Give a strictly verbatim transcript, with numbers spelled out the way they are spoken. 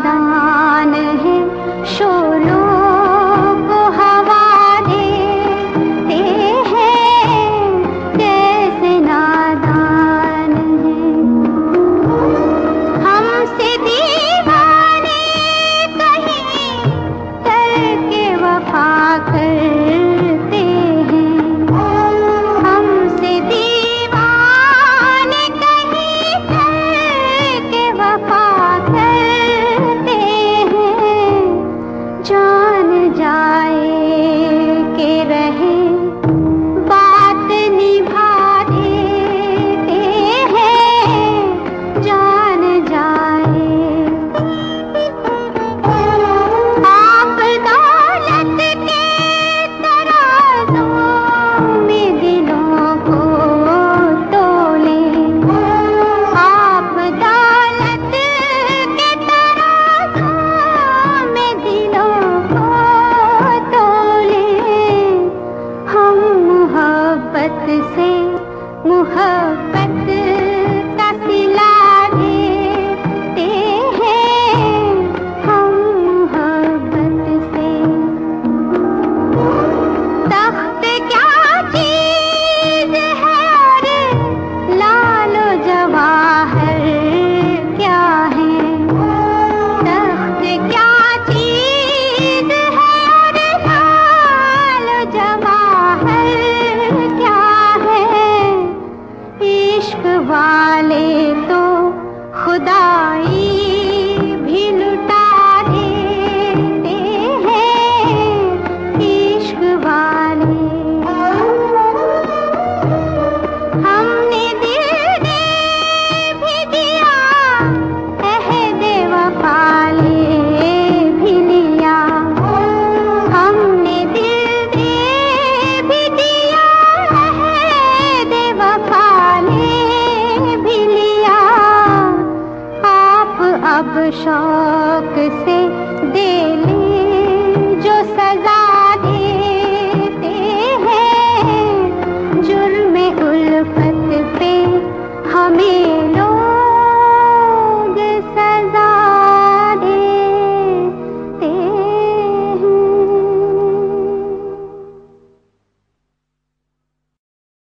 नादान है शोलों को हवा देते हैं, जैसे नादान है। हमसे दीवाने कहीं करके वफा करते हैं, हमसे दीवाने कहीं करके वफा करते हैं। जान जाए के रहे बात निभा देते हैं, जान जाए। आप दौलत के तराजों में दिलों को तोले, आप दौलत के तराजों में दिलों को तोले। हम मोहब्बत से मोहब्बत का सिला देते हैं, हम मोहब्बत से। तख्त क्या चीज है और लालो जवाहर क्या है, तख्त क्या चीज है और लालो जवाहर क्या है। इश्क वाले तो खुदाई भी लुटा देते हैं, इश्क वाले। हमने दिल दे भी दिया, अहद वफा ले भी लिया, हमने दिल दे भी दिया, अहद वफा ले भी लिया। आप अब शौक से दे ले जो सजा